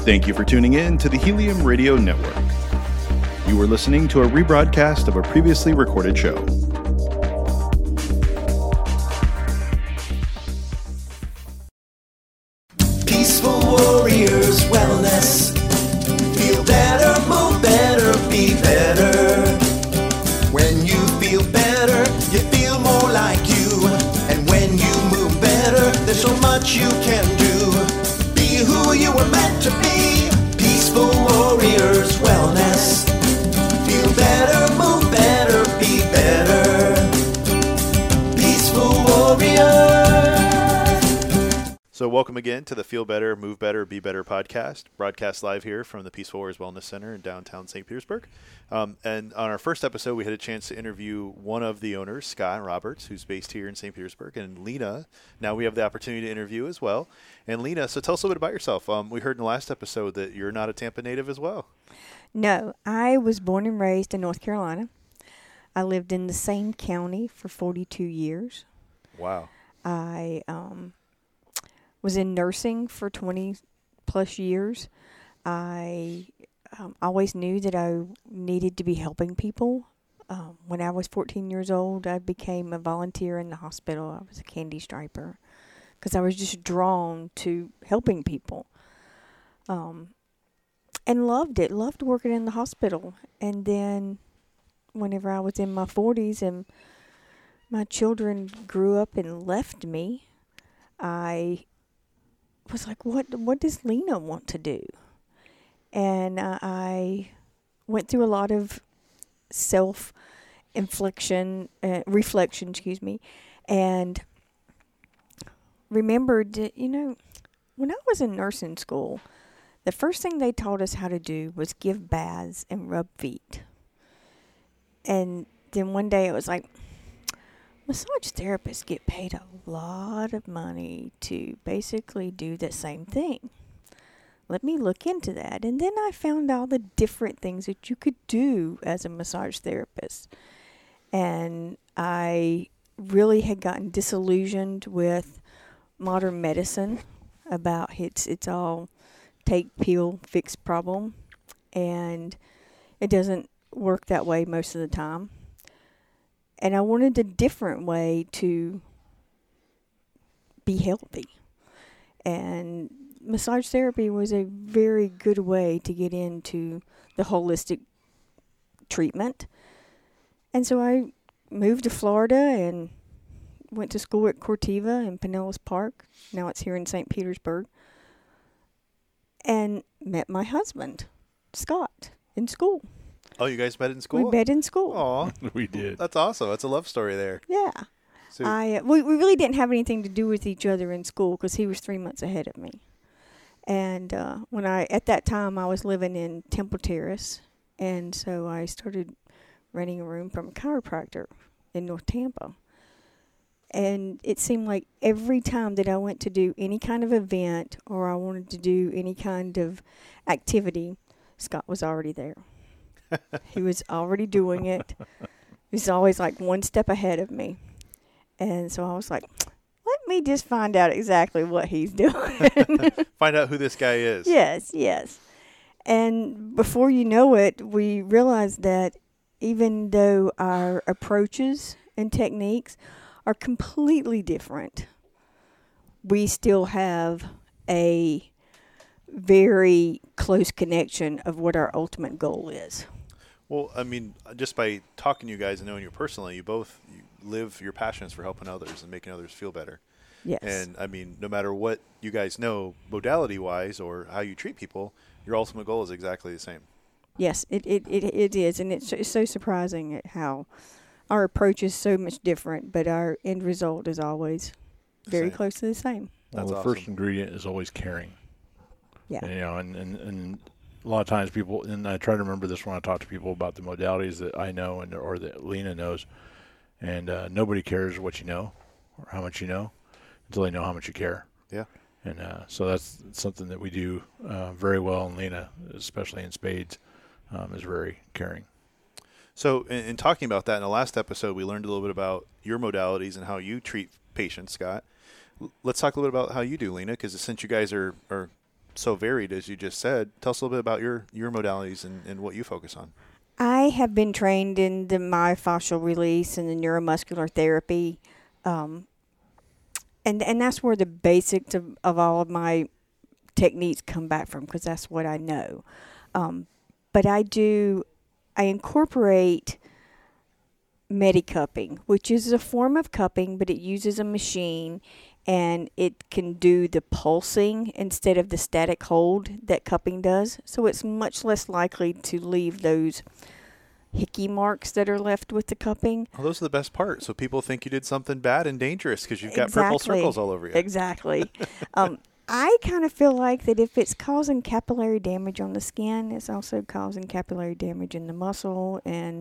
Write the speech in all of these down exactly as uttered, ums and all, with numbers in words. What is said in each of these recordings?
Thank you for tuning in to the Helium Radio Network. You are listening to a rebroadcast of a previously recorded show. Peaceful Warriors Wellness. Feel better, move better, be better. When you feel better, you feel more like you. And when you move better, there's so much you can do. Be who you were meant to be. Peaceful Warriors Wellness. Feel better, move better, be better. Peaceful Warriors. So welcome again to the Feel Better, Move Better, Be Better podcast, broadcast live here from the Peaceful Warriors Wellness Center in downtown Saint Petersburg. Um, and on our first episode, we had a chance to interview one of the owners, Scott Roberts, who's based here in Saint Petersburg, and Lena. Now we have the opportunity to interview as well. And Lena, so tell us a little bit about yourself. Um, we heard in the last episode that you're not a Tampa native as well. No, I was born and raised in North Carolina. I lived in the same county for forty-two years. Wow. I um, was in nursing for twenty plus years. I um, always knew that I needed to be helping people. Um, when I was fourteen years old, I became a volunteer in the hospital. I was a candy striper because I was just drawn to helping people. Um, and loved it, loved working in the hospital. And then whenever I was in my forties and my children grew up and left me, I was like, what what does Lena want to do? And uh, I went through a lot of self-infliction, uh, reflection, excuse me, and remembered that, you know, when I was in nursing school, the first thing they taught us how to do was give baths and rub feet. And then one day it was like, massage therapists get paid a lot of money to basically do the same thing. Let me look into that. And then I found all the different things that you could do as a massage therapist. And I really had gotten disillusioned with modern medicine about it's it's all take, peel, fix problem. And it doesn't work that way most of the time. And I wanted a different way to be healthy. And massage therapy was a very good way to get into the holistic treatment. And so I moved to Florida and went to school at Cortiva in Pinellas Park. Now it's here in Saint Petersburg. And met my husband, Scott, in school. Oh, you guys met in school? We met in school. Aw. We did. That's awesome. That's a love story there. Yeah. So, I uh, we, we really didn't have anything to do with each other in school because he was three months ahead of me. And uh, when I at that time, I was living in Temple Terrace. And so I started renting a room from a chiropractor in North Tampa. And it seemed like every time that I went to do any kind of event or I wanted to do any kind of activity, Scott was already there. He was already doing it. He was always like one step ahead of me. And so I was like, let me just find out exactly what he's doing. find out who this guy is. Yes, yes. And before you know it, we realized that even though our approaches and techniques are completely different, we still have a very close connection of what our ultimate goal is. Well, I mean, just by talking to you guys and knowing you personally, you both you live your passions for helping others and making others feel better. Yes. And, I mean, no matter what you guys know modality-wise or how you treat people, your ultimate goal is exactly the same. Yes, it, it, it, it is. And it's, it's so surprising at how our approach is so much different, but our end result is always very Same. close to the same. Well, That's the awesome. first ingredient is always caring. Yeah. And, you know, and, and, and a lot of times people, and I try to remember this when I talk to people about the modalities that I know and or that Lena knows, and uh, nobody cares what you know or how much you know until they know how much you care. Yeah. And uh, so that's something that we do uh, very well, and Lena, especially in spades, um, is very caring. So in, in talking about that in the last episode, we learned a little bit about your modalities and how you treat patients, Scott. L- let's talk a little bit about how you do, Lena, because since you guys are, are so varied, as you just said. Tell us a little bit about your, your modalities and, and what you focus on. I have been trained in the myofascial release and the neuromuscular therapy. Um, and, and that's where the basics of, of all of my techniques come back from, because that's what I know. Um, but I do, I incorporate Medi-cupping, which is a form of cupping, but it uses a machine and it can do the pulsing instead of the static hold that cupping does. So it's much less likely to leave those hickey marks that are left with the cupping. Well, those are the best part. So people think you did something bad and dangerous because you've got Exactly. purple circles all over you. Exactly. um, I kind of feel like that if it's causing capillary damage on the skin, it's also causing capillary damage in the muscle. And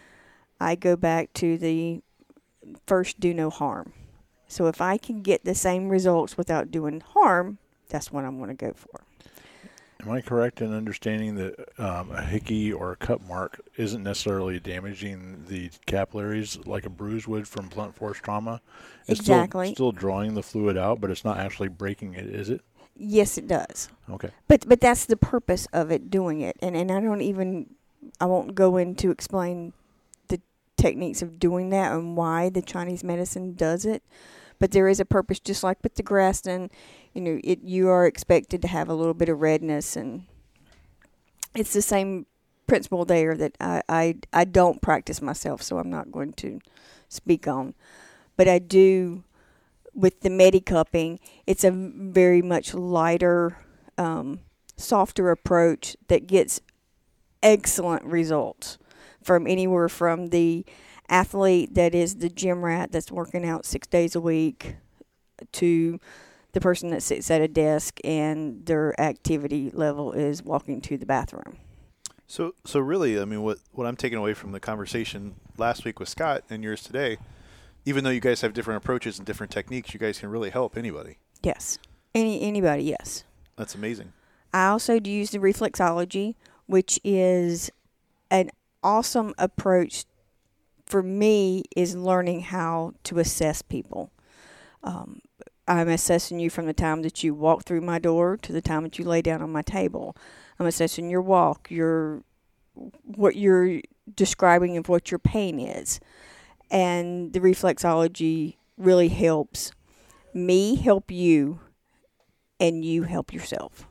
I go back to the first do no harm. So if I can get the same results without doing harm, that's what I'm going to go for. Am I correct in understanding that um, a hickey or a cut mark isn't necessarily damaging the capillaries like a bruise would from blunt force trauma? It's Exactly. Still, still drawing the fluid out, but it's not actually breaking it, is it? Yes, it does. Okay. But but that's the purpose of it, doing it. And, and I don't even, I won't go in to explain the techniques of doing that and why the Chinese medicine does it. But there is a purpose, just like with the Graston, you know, it you are expected to have a little bit of redness, and it's the same principle there that I, I, I don't practice myself, so I'm not going to speak on. But I do, with the Medi-cupping, it's a very much lighter, um, softer approach that gets excellent results from anywhere from the athlete that is the gym rat that's working out six days a week to the person that sits at a desk and their activity level is walking to the bathroom. So, so really, I mean, what, what I'm taking away from the conversation last week with Scott and yours today, even though you guys have different approaches and different techniques, you guys can really help anybody. Yes. Any anybody, yes. That's amazing. I also do use the reflexology, which is an awesome approach for me, is learning how to assess people. Um, I'm assessing you from the time that you walk through my door to the time that you lay down on my table. I'm assessing your walk, your what you're describing of what your pain is. And the reflexology really helps me help you and you help yourself.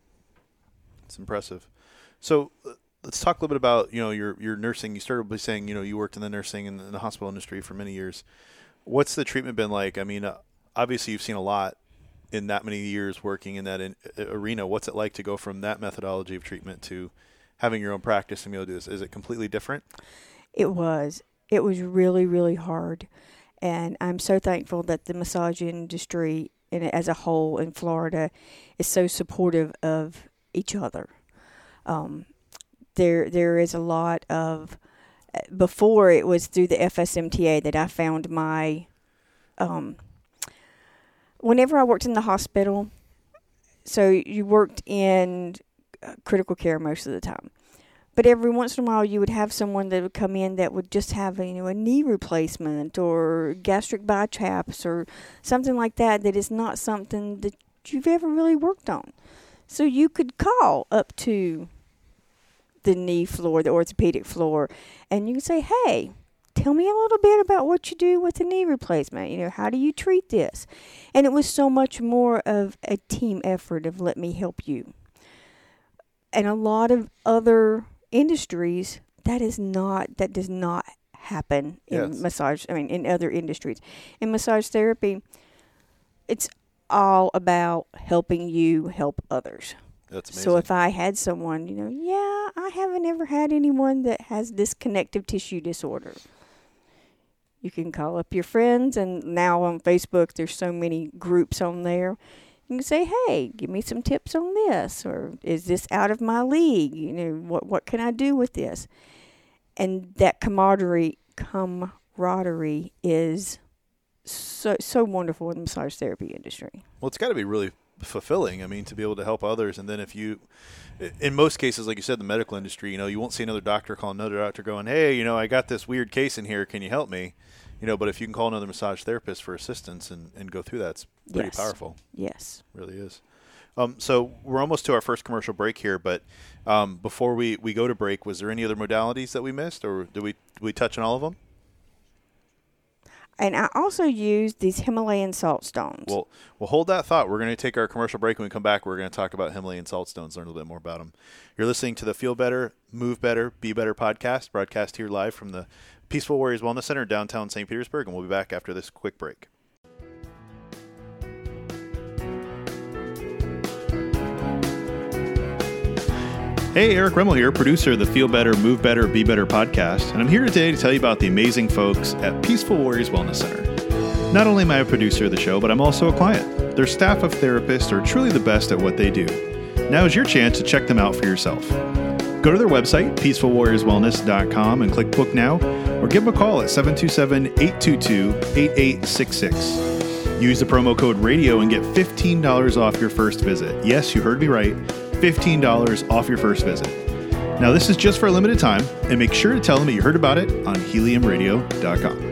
It's impressive. So uh, let's talk a little bit about, you know, your, your nursing. You started by saying, you know, you worked in the nursing and in the hospital industry for many years. What's the treatment been like? I mean, uh, obviously you've seen a lot in that many years working in that in, uh, arena. What's it like to go from that methodology of treatment to having your own practice and be able to do this? Is it completely different? It was. It was really, really hard. And I'm so thankful that the massage industry in, as a whole in Florida is so supportive of each other. Um, there, there is a lot of, before it was through the F S M T A that I found my, um, whenever I worked in the hospital, so you worked in critical care most of the time. But every once in a while, you would have someone that would come in that would just have, you know, a knee replacement or gastric bypass or something like that that is not something that you've ever really worked on. So you could call up to the knee floor, the orthopedic floor, and you can say, hey, tell me a little bit about what you do with the knee replacement. You know, how do you treat this? And it was so much more of a team effort of let me help you. And a lot of other industries, that is not, that does not happen in Yes. massage, I mean, in other industries. In massage therapy, it's all about helping you help others. That's amazing. So if I had someone, you know, yeah, I haven't ever had anyone that has this connective tissue disorder. You can call up your friends, and now on Facebook, there's so many groups on there. You can say, hey, give me some tips on this, or is this out of my league? You know, what what can I do with this? And that camaraderie, camaraderie is so so wonderful in the massage therapy industry. Well, it's got to be really fulfilling. I mean, to be able to help others. And then if you, in most cases, like you said, the medical industry, you know, you won't see another doctor call another doctor going, hey, you know, I got this weird case in here. Can you help me? You know, but if you can call another massage therapist for assistance and, and go through that, it's pretty Yes. powerful. Yes. It really is. Um, so we're almost to our first commercial break here, but um, before we, we go to break, was there any other modalities that we missed, or did we did we touch on all of them? And I also use these Himalayan salt stones. Well, we'll hold that thought. We're going to take our commercial break. When we come back, we're going to talk about Himalayan salt stones, learn a little bit more about them. You're listening to the Feel Better, Move Better, Be Better podcast, broadcast here live from the Peaceful Warriors Wellness Center, downtown Saint Petersburg, and we'll be back after this quick break. Hey, Eric Remmel here, producer of the Feel Better, Move Better, Be Better podcast, and I'm here today to tell you about the amazing folks at Peaceful Warriors Wellness Center. Not only am I a producer of the show, but I'm also a client. Their staff of therapists are truly the best at what they do. Now is your chance to check them out for yourself. Go to their website, peaceful warriors wellness dot com, and click Book Now, or give them a call at seven two seven, eight two two, eight eight six six. Use the promo code RADIO and get fifteen dollars off your first visit. Yes, you heard me right. fifteen dollars off your first visit. Now, this is just for a limited time, and make sure to tell them that you heard about it on helium radio dot com.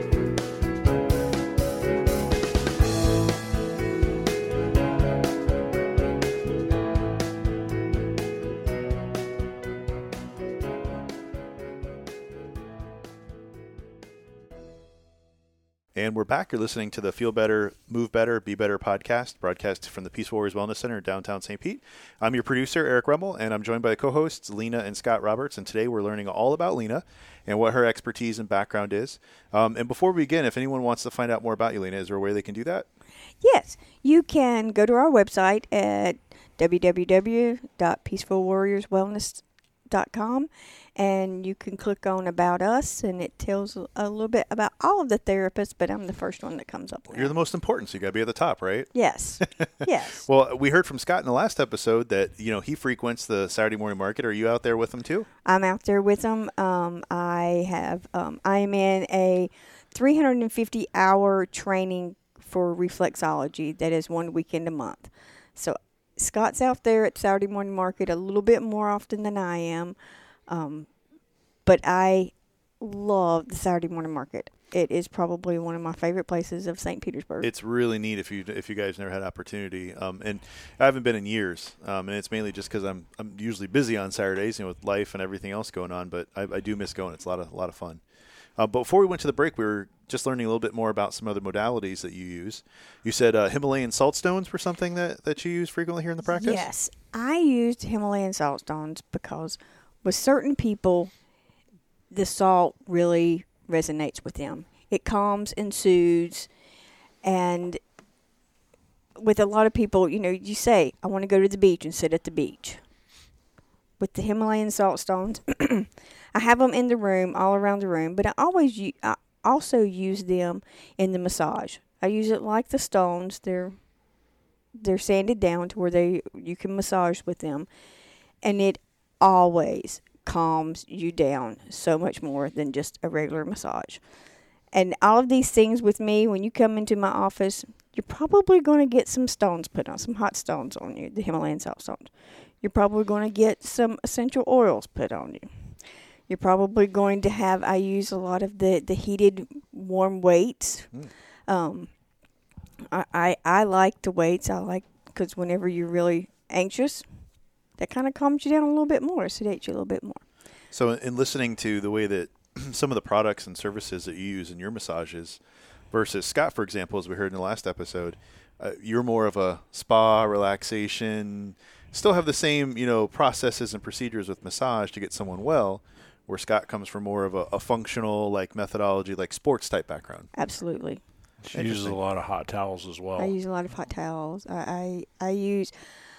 And we're back. You're listening to the Feel Better, Move Better, Be Better podcast, broadcast from the Peaceful Warriors Wellness Center in downtown Saint Pete. I'm your producer, Eric Remmel, and I'm joined by co-hosts Lena and Scott Roberts. And today we're learning all about Lena and what her expertise and background is. Um, and before we begin, if anyone wants to find out more about you, Lena, is there a way they can do that? Yes, you can go to our website at w w w dot peaceful warriors wellness dot com, and you can click on About Us, and it tells a little bit about all of the therapists, but I'm the first one that comes up there. You're the most important, so you got to be at the top, right? Yes, yes. Well, we heard from Scott in the last episode that, you know, he frequents the Saturday morning market. Are you out there with him too? I'm out there with them. Um, I have, um, I am in a three hundred fifty hour training for reflexology that is one weekend a month. So Scott's out there at Saturday morning market a little bit more often than I am. Um, but I love the Saturday morning market. It is probably one of my favorite places of Saint Petersburg. It's really neat if you if you guys never had opportunity. Um, and I haven't been in years, um, and it's mainly just because I'm I'm usually busy on Saturdays, you know, with life and everything else going on. But I, I do miss going. It's a lot of a lot of fun. Uh, but before we went to the break, we were just learning a little bit more about some other modalities that you use. You said uh, Himalayan salt stones were something that, that you use frequently here in the practice? Yes. I used Himalayan salt stones because with certain people, the salt really resonates with them. It calms and soothes. And with a lot of people, you know, you say, I want to go to the beach and sit at the beach. With the Himalayan salt stones, I have them in the room, all around the room, but I always u- I also use them in the massage. I use it like the stones. They're they're sanded down to where they you can massage with them, and it always calms you down so much more than just a regular massage. And all of these things with me, when you come into my office, you're probably going to get some stones put on, some hot stones on you, the Himalayan salt stones. You're probably going to get some essential oils put on you. You're probably going to have, I use a lot of the, the heated warm weights. Mm. Um, I, I, I like the weights. I like, because whenever you're really anxious, that kind of calms you down a little bit more, sedates you a little bit more. So in listening to the way that some of the products and services that you use in your massages versus Scott, for example, as we heard in the last episode, uh, you're more of a spa, relaxation, still have the same, you know, processes and procedures with massage to get someone well, where Scott comes from more of a, a functional, like, methodology, like sports type background. Absolutely. She uses a lot of hot towels as well. I use a lot of hot towels. I, I, I use,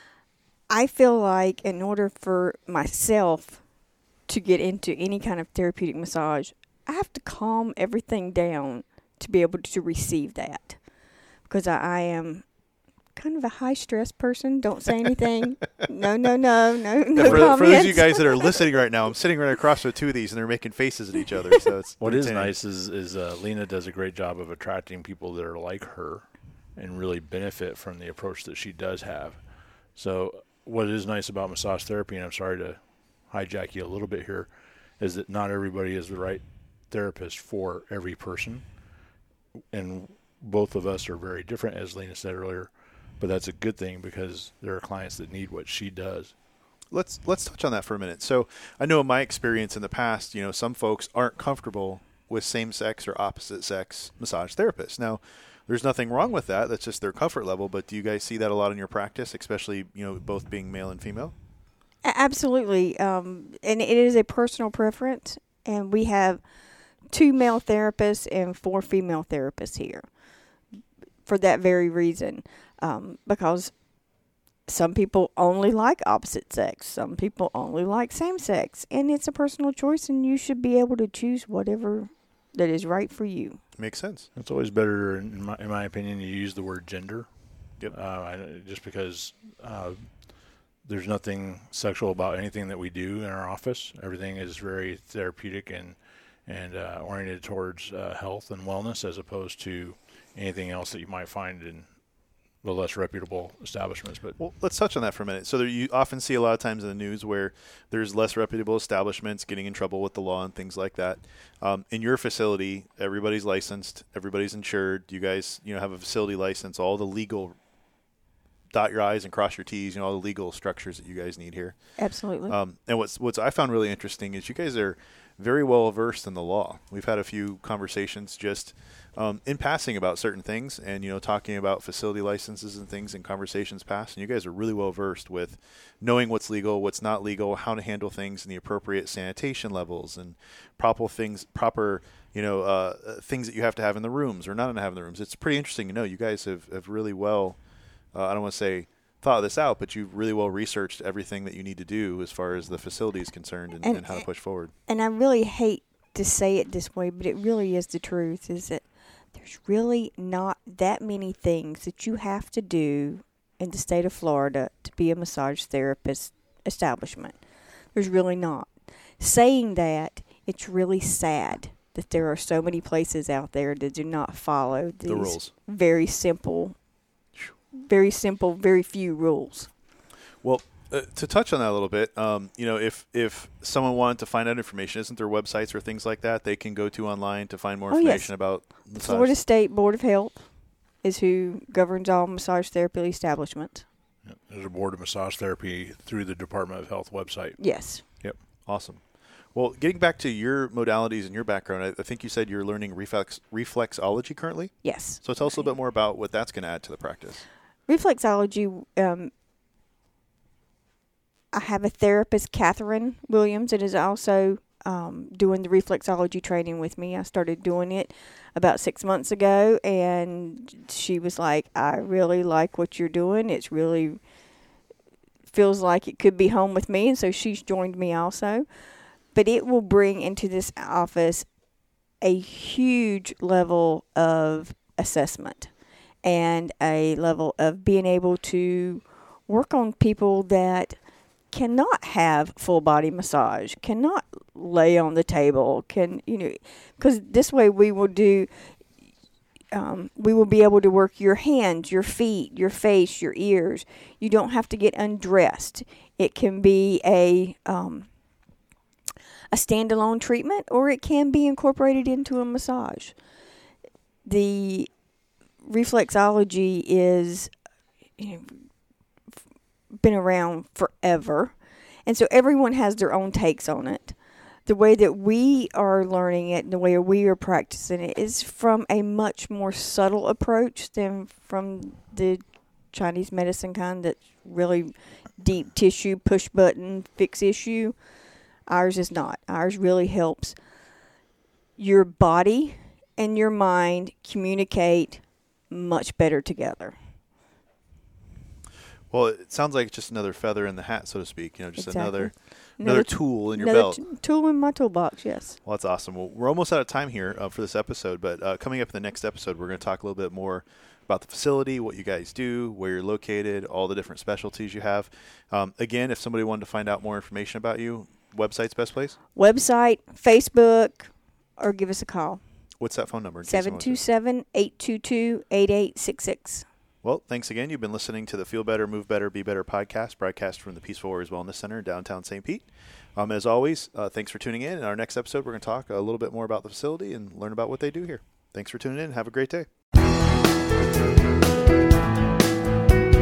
I feel like in order for myself to get into any kind of therapeutic massage, I have to calm everything down to be able to receive that. Because I, I am kind of a high-stress person. Don't say anything. no, no, no, no, no for, comments. For those of you guys that are listening right now, I'm sitting right across with two of these, and they're making faces at each other. So it's what is nice is is uh, Lena does a great job of attracting people that are like her and really benefit from the approach that she does have. So what is nice about massage therapy, and I'm sorry to hijack you a little bit here, is that not everybody is the right therapist for every person. And both of us are very different, as Lena said earlier. but that's a good thing because there are clients that need what she does. Let's let's touch on that for a minute. So I know in my experience in the past, you know, some folks aren't comfortable with same-sex or opposite-sex massage therapists. Now, there's nothing wrong with that. That's just their comfort level. But do you guys see that a lot in your practice, especially, you know, both being male and female? A- Absolutely. Um, and it is a personal preference. And we have two male therapists and four female therapists here for that very reason. Um, because some people only like opposite sex. Some people only like same sex. And it's a personal choice, and you should be able to choose whatever that is right for you. Makes sense. It's always better, in my, in my opinion, to use the word gender. Yep. Uh, I, just because uh, there's nothing sexual about anything that we do in our office. Everything is very therapeutic and and uh, oriented towards uh, health and wellness, as opposed to anything else that you might find in the less reputable establishments. But well, let's touch on that for a minute. So there, you often see a lot of times in the news where there's less reputable establishments getting in trouble with the law and things like that. Um, in your facility, everybody's licensed, everybody's insured. You guys, you know, have a facility license, all the legal dot your I's and cross your T's, you know, all the legal structures that you guys need here. Absolutely. Um, and what's what's I found really interesting is you guys are very well versed in the law. We've had a few conversations just um, in passing about certain things, and you know, talking about facility licenses and things in conversations past. And you guys are really well versed with knowing what's legal, what's not legal, how to handle things in the appropriate sanitation levels, and proper things, proper you know, uh, things that you have to have in the rooms or not to have in the rooms. It's pretty interesting to know. You guys have have really well. Uh, I don't want to say thought this out, but you've really well researched everything that you need to do as far as the facility is concerned and, and, and how to push forward. And I really hate to say it this way, but it really is the truth, is that there's really not that many things that you have to do in the state of Florida to be a massage therapist establishment. There's really not. Saying that, it's really sad that there are so many places out there that do not follow these the rules. very simple Very simple, very few rules. Well, uh, to touch on that a little bit, um, you know, if if someone wanted to find out information, isn't there websites or things like that they can go to online to find more Oh, information yes. about massage? Florida State Board of Health is who governs all massage therapy establishments. there's a board of massage therapy through the Department of Health website. Yes. Yep. Awesome. Well, getting back to your modalities and your background, I, I think you said you're learning reflex reflexology currently. Yes. So tell us a little bit more about what that's going to add to the practice. Reflexology, um, I have a therapist, Catherine Williams, that is also um, doing the reflexology training with me. I started doing it about six months ago, and she was like, I really like what you're doing. It's really feels like it could be home with me, and so she's joined me also. But it will bring into this office a huge level of assessment and a level of being able to work on people that cannot have full body massage, cannot lay on the table, can, you know, because this way we will do, um, we will be able to work your hands, your feet, your face, your ears. You don't have to get undressed. It can be a, um, a standalone treatment, or it can be incorporated into a massage. The reflexology is, you know, been around forever, and so everyone has their own takes on it. The way that we are learning it and the way we are practicing it is from a much more subtle approach than from the Chinese medicine kind that's really deep tissue, push button, fix issue. Ours is not. Ours really helps your body and your mind communicate much better together. Well, it sounds like just another feather in the hat, so to speak. You know, just Exactly. another another, Another- tool in your Another belt. t- tool in my toolbox, yes. Well, that's awesome. Well, we're almost out of time here uh, for this episode, but uh, coming up in the next episode, we're going to talk a little bit more about the facility, what you guys do, where you're located, all the different specialties you have. Um, again, if somebody wanted to find out more information about you, website's best place? Website, Facebook, or give us a call. What's that phone number? in case seven someone two wants seven, eight two two, eight eight six six. to- Well, thanks again. You've been listening to the Feel Better, Move Better, Be Better podcast, broadcast from the Peaceful Warriors Wellness Center in downtown Saint Pete. Um, as always, uh, thanks for tuning in. In our next episode, we're going to talk a little bit more about the facility and learn about what they do here. Thanks for tuning in. Have a great day.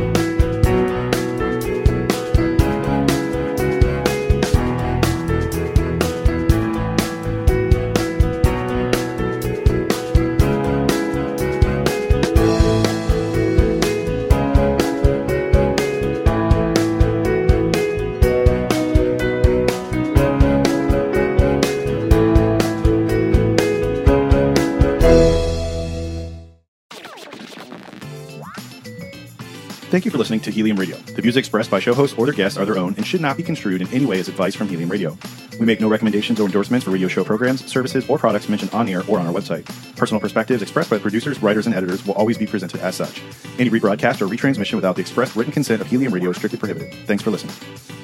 Thank you for listening to Helium Radio. The views expressed by show hosts or their guests are their own and should not be construed in any way as advice from Helium Radio. We make no recommendations or endorsements for radio show programs, services, or products mentioned on air or on our website. Personal perspectives expressed by the producers, writers, and editors will always be presented as such. Any rebroadcast or retransmission without the express written consent of Helium Radio is strictly prohibited. Thanks for listening.